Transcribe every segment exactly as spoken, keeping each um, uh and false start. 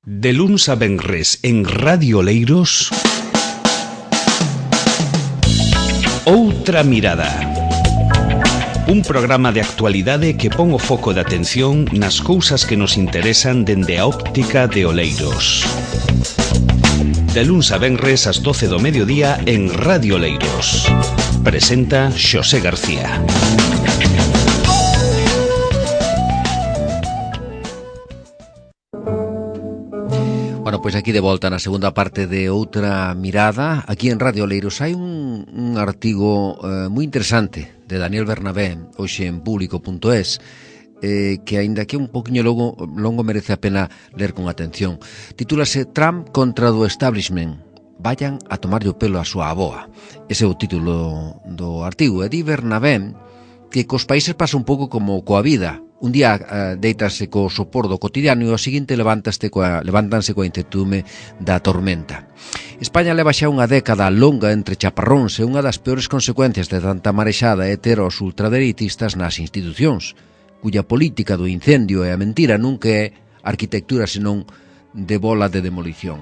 De luns a venres en Radio Oleiros, Outra Mirada. Un programa de actualidade que pon o foco de atención nas cousas que nos interesan dende a óptica de Oleiros. De luns a venres ás doce do mediodía en Radio Oleiros. Presenta Xosé García. Bueno, pois aquí de volta na segunda parte de Outra Mirada. Aquí en Radio Oleiros hai un, un artigo eh, moi interesante de Daniel Bernabé, hoxe en público punto es, eh, que aínda que un poquinho longo, longo merece a pena ler con atención. Titúlase Trump contra do establishment. Vayan a tomarlle o pelo a súa aboa. Ese é o título do artigo. E di Bernabé que cos países pasa un pouco como coa vida. Un día uh, deitase co sopor do cotidiano e o seguinte levántaste coa, levántanse coa incertitume da tormenta. España leva xa unha década longa entre chaparróns e unha das peores consecuencias de tanta marexada é ter os ultradereitistas nas institucións, cuya política do incendio e a mentira nunca é arquitectura senón de bola de demolición.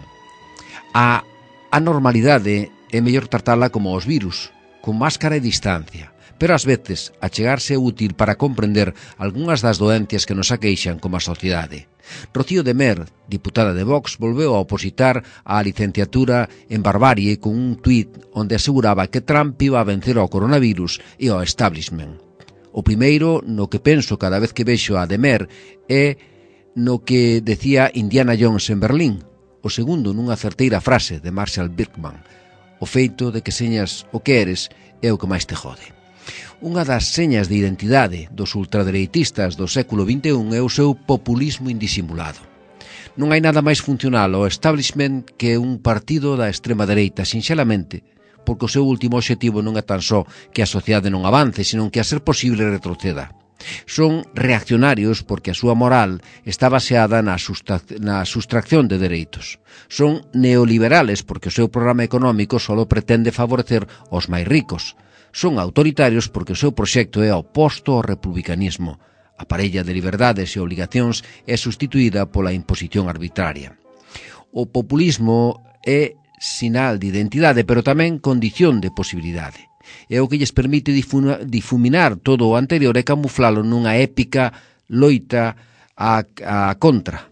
A anormalidade é mellor tratala como os virus, con máscara e distancia. Pero ás veces achegarse é útil para comprender algunhas das doencias que nos aqueixan como a sociedade. Rocío de Mer, diputada de Vox, volveu a opositar á licenciatura en barbarie con un tuit onde aseguraba que Trump iba a vencer ao coronavirus e ao establishment. O primeiro, no que penso cada vez que vexo a de Mer, é no que decía Indiana Jones en Berlín. O segundo, nunha certeira frase de Marshall Birkman: o feito de que señas o que eres é o que máis te jode. Unha das señas de identidade dos ultradereitistas do século vinte e un é o seu populismo indisimulado. Non hai nada máis funcional ao establishment que un partido da extrema dereita, sinxelamente, porque o seu último obxectivo non é tan só que a sociedade non avance, senón que a ser posible retroceda. Son reaccionarios porque a súa moral está baseada na, sustra- na sustracción de dereitos. Son neoliberales porque o seu programa económico só pretende favorecer os máis ricos. Son autoritarios porque o seu proxecto é oposto ao republicanismo. A parella de liberdades e obligacións é sustituída pola imposición arbitraria. O populismo é sinal de identidade, pero tamén condición de posibilidade. É o que lles permite difuna, difuminar todo o anterior e camuflalo nunha épica loita a, a contra.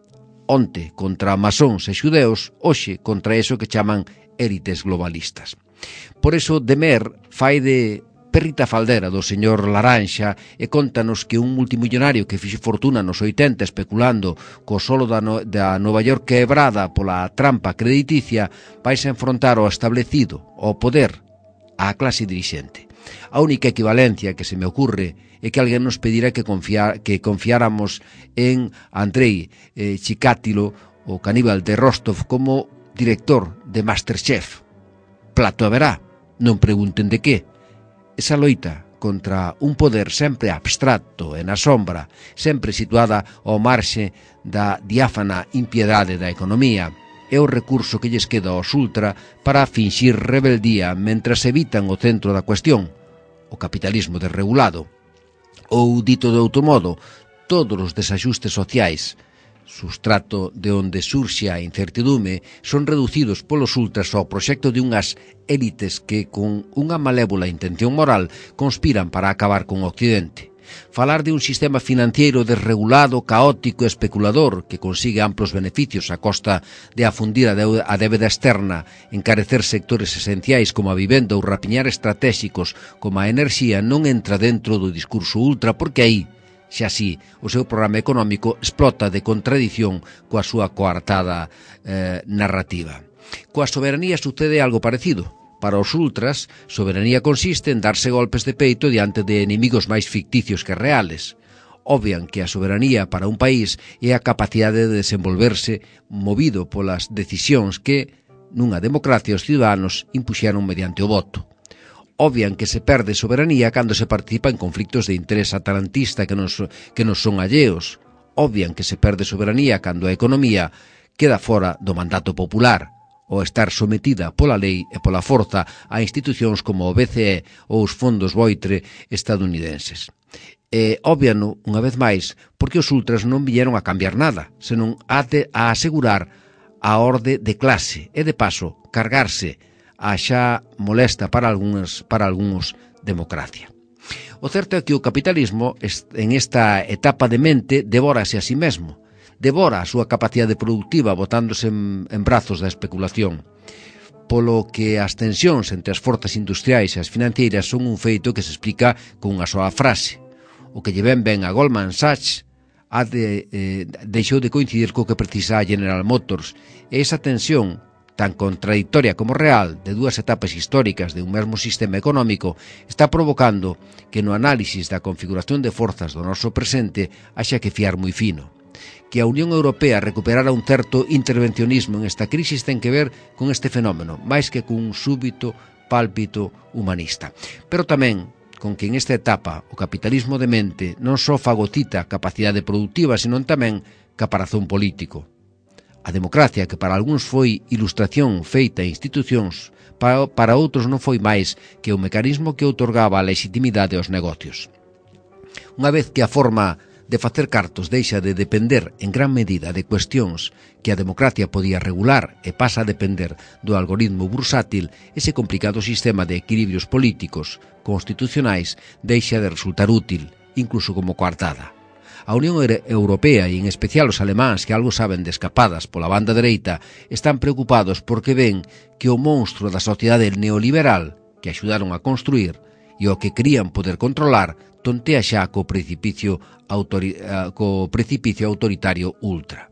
Onte contra masóns e xudeus, hoxe contra eso que chaman élites globalistas. Por eso, Demer fai de perrita faldera do señor Laranxa e contanos que un multimillonario que fixe fortuna nos oitenta especulando co solo da, no, da Nova York quebrada pola trampa crediticia vais a enfrontar ao establecido, ao poder, á clase dirixente. A única equivalencia que se me ocurre é que alguén nos pedira que, confiar, que confiáramos en Andrei eh, Chikatilo, o caníbal de Rostov, como director de Masterchef. Plato haberá, non pregunten de que. Esa loita contra un poder sempre abstracto e na sombra, sempre situada ao marxe da diáfana impiedade da economía, é o recurso que lles queda aos ultra para finxir rebeldía mentras evitan o centro da cuestión, o capitalismo desregulado. Ou, dito de outro modo, todos os desaxustes sociais, sustrato de onde surxe a incertidume, son reducidos polos ultras ao proxecto de unhas élites que, con unha malévola intención moral, conspiran para acabar con o Occidente. Falar de un sistema financiero desregulado, caótico e especulador que consigue amplos beneficios a costa de afundir a débeda externa, encarecer sectores esenciais como a vivenda ou rapiñar estratégicos como a enerxía non entra dentro do discurso ultra porque aí, xa así, o seu programa económico explota de contradición coa súa coartada eh, narrativa. Coa soberanía sucede algo parecido. Para os ultras, soberanía consiste en darse golpes de peito diante de enemigos máis ficticios que reales. Obvian que a soberanía para un país é a capacidade de desenvolverse movido polas decisións que, nunha democracia, os ciudadanos impuxeron mediante o voto. Obvian que se perde soberanía cando se participa en conflictos de interés atalantista que nos, que nos son alleos. Obvian que se perde soberanía cando a economía queda fora do mandato popular, ou estar sometida pola lei e pola forza a institucións como o B C E ou os fondos Boitre estadounidenses. E, óbviano, unha vez máis, porque os ultras non vieron a cambiar nada, senón a, de, a asegurar a orde de clase e, de paso, cargarse a xa molesta para algúns, para algúns democracia. O certo é que o capitalismo, en esta etapa de mente, devórase a si mesmo, devora a súa capacidade productiva botándose en, en brazos da especulación, polo que as tensións entre as forzas industriais e as financeiras son un feito que se explica con unha soa frase. O que lle ven ben a Goldman Sachs ha de, eh, deixou de coincidir co que precisa a General Motors, e esa tensión tan contradictoria como real de dúas etapas históricas de un mesmo sistema económico está provocando que no análisis da configuración de forzas do noso presente haxa que fiar moi fino. Que a Unión Europea recuperara un certo intervencionismo en esta crisis ten que ver con este fenómeno, máis que cun súbito pálpito humanista. Pero tamén con que en esta etapa o capitalismo de mente non só fagocita capacidade productiva, senón tamén caparazón político. A democracia, que para algúns foi ilustración feita a institucións, para, para outros non foi máis que o mecanismo que outorgaba a legitimidade aos negocios. Unha vez que a forma de facer cartos deixa de depender en gran medida de cuestións que a democracia podía regular e pasa a depender do algoritmo bursátil, ese complicado sistema de equilibrios políticos constitucionais deixa de resultar útil, incluso como coartada. A Unión Europea e en especial os alemáns que algo saben de escapadas pola banda dereita están preocupados porque ven que o monstro da sociedade neoliberal que axudaron a construir e o que querían poder controlar tontea xa co precipicio, autori co precipicio autoritario ultra.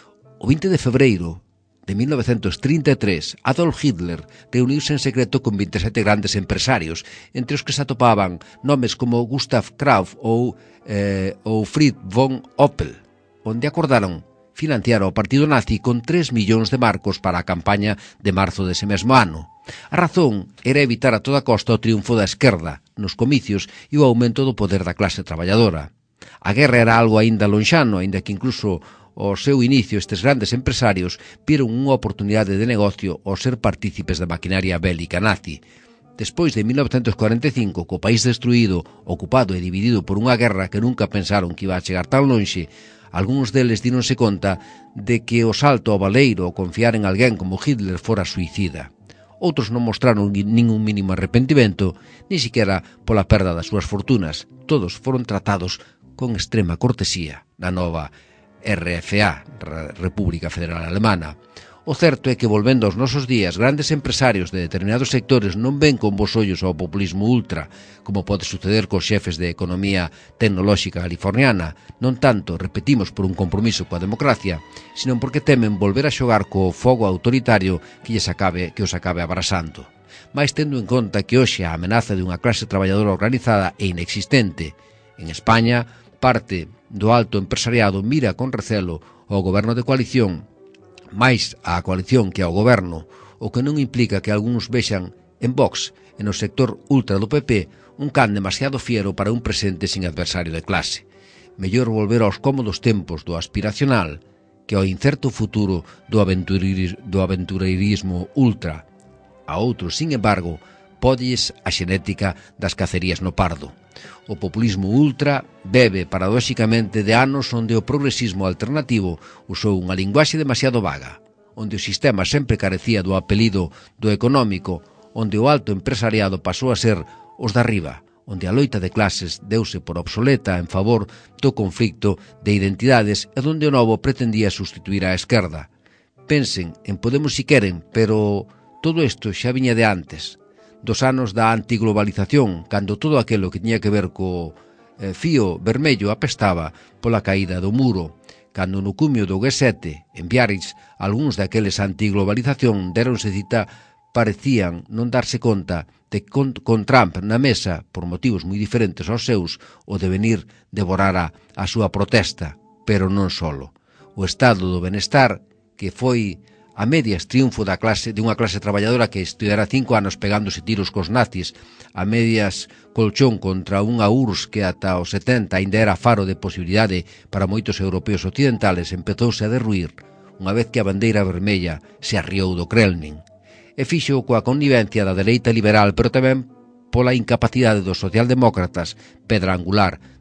O vinte de febreiro de mil novecentos trinta e tres, Adolf Hitler reuniuse en secreto con vinte e sete grandes empresarios, entre os que se atopaban nomes como Gustav Krauf ou, eh, ou Fritz von Opel, onde acordaron financiar ao partido nazi con tres millóns de marcos para a campaña de marzo dese mesmo ano. A razón era evitar a toda costa o triunfo da esquerda nos comicios e o aumento do poder da clase traballadora. A guerra era algo aínda lonxano, aínda que incluso ao seu inicio estes grandes empresarios viron unha oportunidade de negocio ao ser partícipes da maquinaria bélica nazi. Despois de mil novecentos cuarenta e cinco, co país destruído, ocupado e dividido por unha guerra que nunca pensaron que iba a chegar tan lonxe, algúns deles díronse conta de que o salto ao baleiro ou confiar en alguén como Hitler fora suicida. Outros non mostraron ningún mínimo arrepentimento, ni siquiera pola perda das súas fortunas. Todos foron tratados con extrema cortesía na nova R F A, República Federal Alemana. O certo é que, volvendo aos nosos días, grandes empresarios de determinados sectores non ven con bons ollos ao populismo ultra, como pode suceder cos xefes de economía tecnolóxica californiana, non tanto, repetimos, por un compromiso coa democracia, sino porque temen volver a xogar co fogo autoritario que, lles acabe, que os acabe abrasando. Mais tendo en conta que hoxe a amenaza de unha clase traballadora organizada é inexistente, en España, parte do alto empresariado mira con recelo ao goberno de coalición, máis á coalición que ao goberno, o que non implica que algúns vexan en Vox e no sector ultra do P P un can demasiado fiero para un presente sin adversario de clase. Mellor volver aos cómodos tempos do aspiracional que ao incerto futuro do, aventurir, do aventureirismo ultra. A outros, sin embargo, podelles a xenética das cacerías no Pardo. O populismo ultra bebe paradóxicamente de anos onde o progresismo alternativo usou unha linguaxe demasiado vaga, onde o sistema sempre carecía do apelido do económico, onde o alto empresariado pasou a ser os de arriba, onde a loita de clases deuse por obsoleta en favor do conflicto de identidades e onde o novo pretendía sustituir á esquerda. Pensen en Podemos si queren, pero todo isto xa viña de antes, dos anos da antiglobalización, cando todo aquilo que tiña que ver co eh, fío vermello apestaba pola caída do muro, cando no cumio do G sete, en Biarritz, algúns daqueles antiglobalización deronse cita parecían non darse conta de que con, con Trump na mesa, por motivos moi diferentes aos seus, o devenir devorara a súa protesta, pero non solo. O estado do benestar, que foi a medias triunfo da clase de unha clase traballadora que estudara cinco anos pegándose tiros cos nazis, a medias colchón contra unha U R S S que ata os setenta ainda era faro de posibilidade para moitos europeos occidentales, empezouse a derruir unha vez que a bandeira vermella se arriou do Kremlin. E fixo coa connivencia da dereita liberal, pero tamén pola incapacidade dos socialdemócratas, pedra angular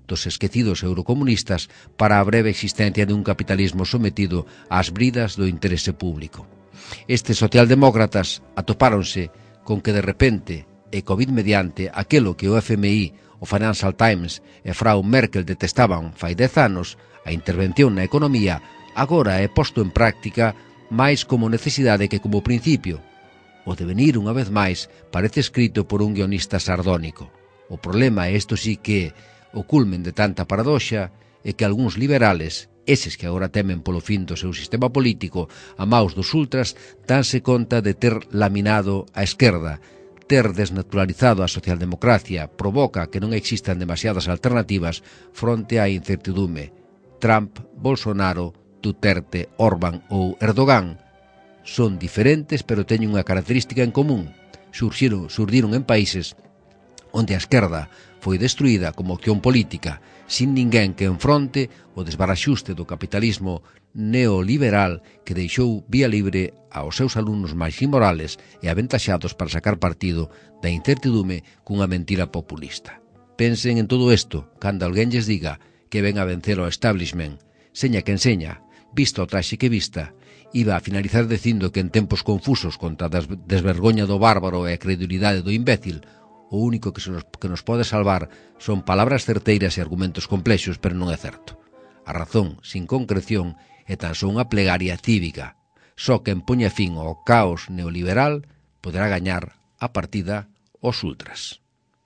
dos esquecidos eurocomunistas para a breve existencia dun capitalismo sometido ás bridas do interese público. Estes socialdemócratas atopáronse con que de repente, e Covid mediante, aquelo que o F M I, o Financial Times e Frau Merkel detestaban fai dez anos, a intervención na economía, agora é posto en práctica máis como necesidade que como principio. O devenir, unha vez máis, parece escrito por un guionista sardónico. O problema, e isto sí que o culmen de tanta paradoxa, é que algúns liberales, eses que agora temen polo fin do seu sistema político a maus dos ultras, danse conta de ter laminado a esquerda, ter desnaturalizado a socialdemocracia, provoca que non existan demasiadas alternativas fronte á incertidume. Trump, Bolsonaro, Duterte, Orbán ou Erdogan son diferentes, pero teñen unha característica en común. Surxiron, surdiron en países onde a esquerda foi destruída como opción política, sin ninguén que enfronte o desbaraxuste do capitalismo neoliberal que deixou vía libre aos seus alumnos máis inmorales e aventaxados para sacar partido da incertidume cunha mentira populista. Pensen en todo isto cando alguén lles diga que ven a vencer o establishment, seña que enseña, vista o traxe que vista, iba a finalizar dicindo que en tempos confusos contra a desvergoña do bárbaro e a credulidade do imbécil, o único que, se nos, que nos pode salvar son palabras certeiras e argumentos complexos, pero non é certo. A razón, sin concreción, é tan só unha plegaria cívica. Só quen poña fin ao caos neoliberal poderá gañar a partida aos ultras.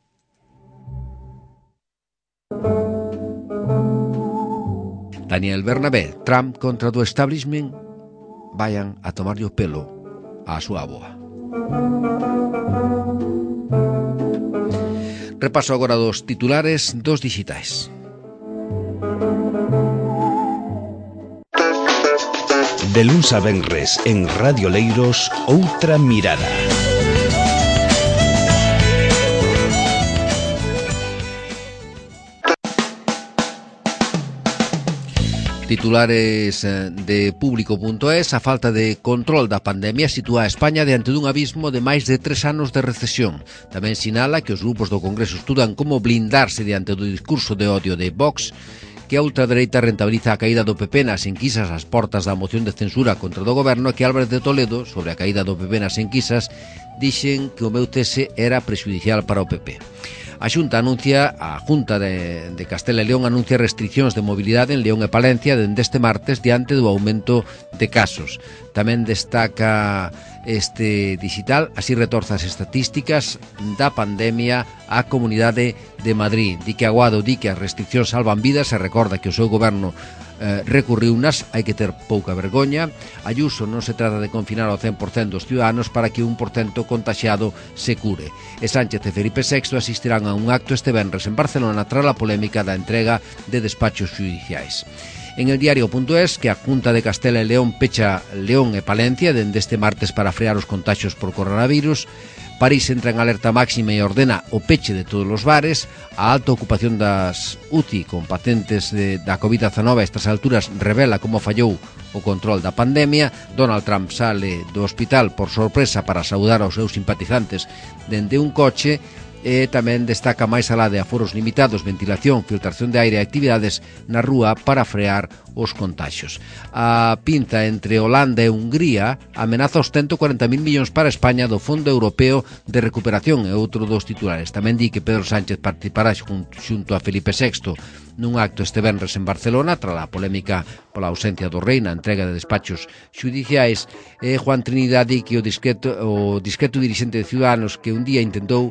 Daniel Bernabé, Trump contra do establishment, vayan a tomarlle o pelo á súa avoa. Repaso agora dos titulares dos digitais. De luns a venres en Radio Leiros, Outra Mirada. Titulares de público punto es: a falta de control da pandemia sitúa a España diante dun abismo de máis de tres anos de recesión. Tamén sinala que os grupos do Congreso estudan como blindarse diante do discurso de odio de Vox, que a ultradereita rentabiliza a caída do P P nas enquisas ás portas da moción de censura contra do goberno, e que Álvarez de Toledo, sobre a caída do P P nas enquisas, dixen que o meu cese era prexudicial para o P P. A Xunta anuncia, a Junta de, de Castela e León anuncia restriccións de mobilidade en León e Palencia dende este martes diante do aumento de casos. Tamén destaca este digital, así retorza as estatísticas da pandemia á Comunidade de Madrid. Di que Aguado di que as restriccións salvan vidas e recorda que o seu goberno eh, recurriu unas, hai que ter pouca vergoña. Ayuso, non se trata de confinar ao cen por cento dos ciudadanos para que un por cento contaxiado se cure. E Sánchez e Felipe sexto asistirán a un acto este venres en Barcelona tras a polémica da entrega de despachos judiciais. En el diario punto es, que a Junta de Castela e León pecha León e Palencia dende este martes para frear os contaxios por coronavirus. París entra en alerta máxima e ordena o peche de todos os bares. A alta ocupación das U C I con pacientes de, da COVID diecinueve a estas alturas revela como fallou o control da pandemia. Donald Trump sale do hospital por sorpresa para saudar aos seus simpatizantes dende un coche. E tamén destaca máis alá de aforos limitados, ventilación, filtración de aire e actividades na rúa para frear os contaxios. A pinta entre Holanda e Hungría amenaza os ciento cuarenta mil millóns para España do Fondo Europeo de Recuperación, e outro dos titulares. Tamén di que Pedro Sánchez participará xunto a Felipe sexto nun acto este venres en Barcelona tras a polémica pola ausencia do rei na entrega de despachos xudiciais. E Juan Trinidad di que o discreto, o discreto dirixente de Ciudadanos que un día intentou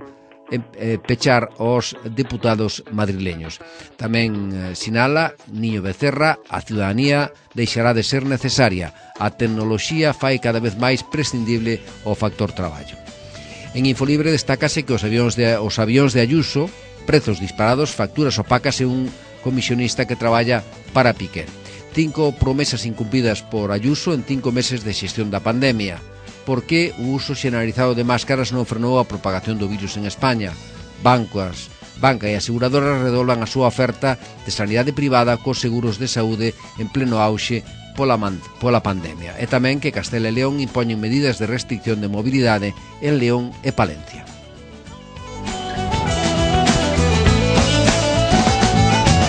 pechar os deputados madrileños. Tamén eh, sinala Niño Becerra: a ciudadanía deixará de ser necesaria, a tecnoloxía fai cada vez máis prescindible o factor traballo. En Infolibre destácase que os avións de, os avións de Ayuso, prezos disparados, facturas opacas e un comisionista que traballa para Piqué. Cinco promesas incumplidas por Ayuso en cinco meses de xestión da pandemia. Por que o uso xeneralizado de máscaras non frenou a propagación do virus en España? Bancas, banca e aseguradoras redoblan a súa oferta de sanidade privada cos seguros de saúde en pleno auxe pola, man, pola pandemia. E tamén que Castela e León impoñen medidas de restricción de mobilidade en León e Palencia.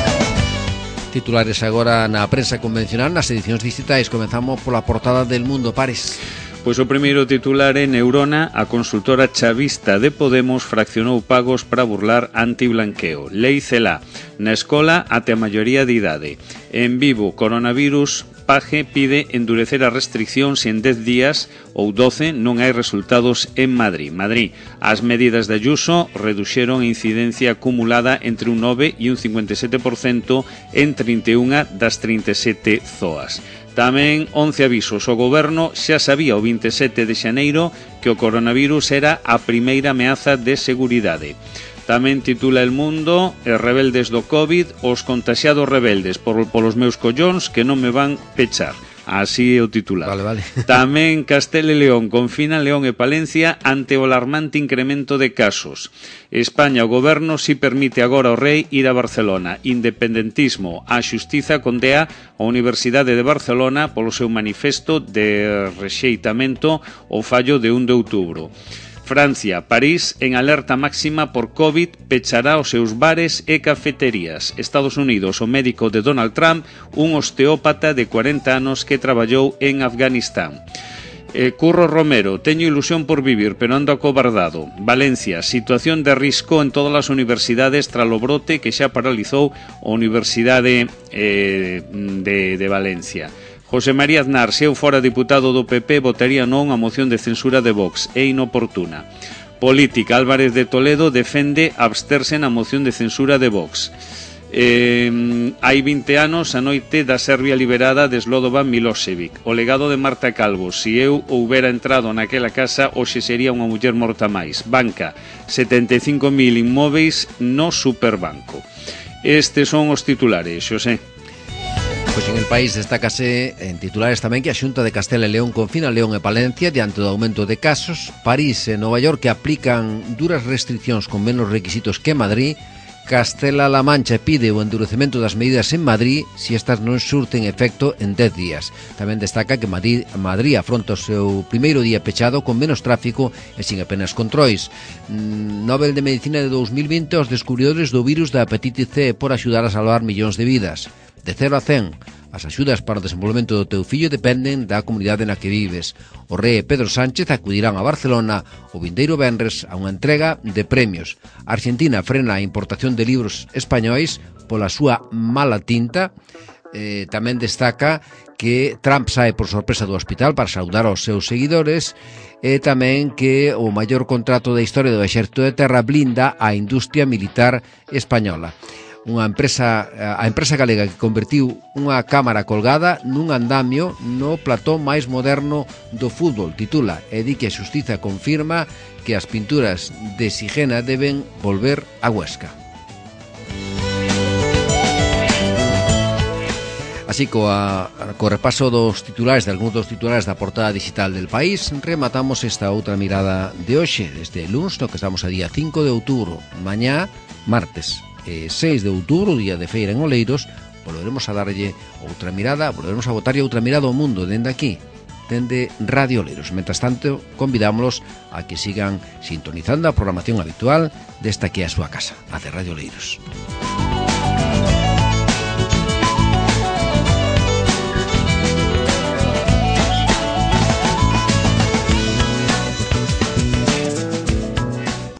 titulares agora na prensa convencional, nas edicións digitais. Comenzamos pola portada del Mundo, Pares. Pois o primeiro titular é Neurona, a consultora chavista de Podemos fraccionou pagos para burlar antiblanqueo. Lei Celá, na escola até a maioría de idade. En Vivo, coronavirus, Paje pide endurecer as restriccións e en dez días ou doce non hai resultados en Madrid. Madrid, as medidas de Ayuso reduxeron a incidencia acumulada entre un nove e un cincuenta e sete por cento en trinta e unha das trinta e sete zoas. Tamén once avisos. O goberno xa sabía o vinte e sete de xaneiro que o coronavirus era a primeira ameaza de seguridade. Tamén titula El Mundo, rebeldes do COVID, os contaxiados rebeldes por, polos meus collóns que non me van pechar. Así é o titular. Vale, vale. Tamén Castela e León confina León e Palencia ante o alarmante incremento de casos. España, o goberno si permite agora ao rei ir a Barcelona. Independentismo, a xustiza condea a Universidade de Barcelona polo seu manifesto de rexeitamento ao fallo de un de outubro. Francia, París, en alerta máxima por COVID, pechará os seus bares e cafeterías. Estados Unidos, o médico de Donald Trump, un osteópata de cuarenta anos que traballou en Afganistán. Eh, Curro Romero, teño ilusión por vivir, pero ando acobardado. Valencia, situación de risco en todas as universidades tras o brote que xa paralizou a Universidade eh, de, de Valencia. José María Aznar, se eu fora diputado do P P, votaría non a moción de censura de Vox. É inoportuna. Política, Álvarez de Toledo defende absterse na moción de censura de Vox. Eh, hai vinte anos, a noite da Serbia liberada de Slobodan Milosevic. O legado de Marta Calvo, se eu houbera entrado naquela casa, hoxe sería unha muller morta máis. Banca, setenta e cinco mil inmóveis no Superbanco. Estes son os titulares, Xosé. Pois en El País destácase en titulares tamén que a Xunta de Castela e León confina León e Palencia diante do aumento de casos. París e Nova York que aplican duras restriccións con menos requisitos que Madrid. Castela-La Mancha pide o endurecemento das medidas en Madrid se estas non surten efecto en dez días. Tamén destaca que Madrid, Madrid afronta o seu primeiro día pechado con menos tráfico e sin apenas controis. Nobel de Medicina de dos mil vinte aos descubridores do virus da hepatite C por axudar a salvar millóns de vidas. De cero a cen, as axudas para o desenvolvemento do teu fillo dependen da comunidade na que vives. O rei Pedro Sánchez acudirán a Barcelona o vindeiro venres a unha entrega de premios. A Argentina frena a importación de libros españois pola súa mala tinta. Eh, tamén destaca que Trump sae por sorpresa do hospital para saudar aos seus seguidores e tamén que o maior contrato da historia do Exército de Terra blinda a industria militar española. Unha empresa, a empresa galega que convertiu unha cámara colgada nun andamio no plató máis moderno do fútbol, titula, e di que a xustiza confirma que as pinturas de Sigena deben volver a Huesca. Así, coa, co repaso dos titulares, de algúns dos titulares da portada digital del País, rematamos esta outra mirada de hoxe, desde luns, no que estamos a día cinco de outubro, mañá, martes. seis de outubro, día de feira en Oleiros, volveremos a darlle outra mirada, volveremos a botarlle outra mirada ao mundo dende aquí, dende Radio Oleiros. Mentras tanto, convidámoslos a que sigan sintonizando a programación habitual desta que é a súa casa, a de Radio Oleiros.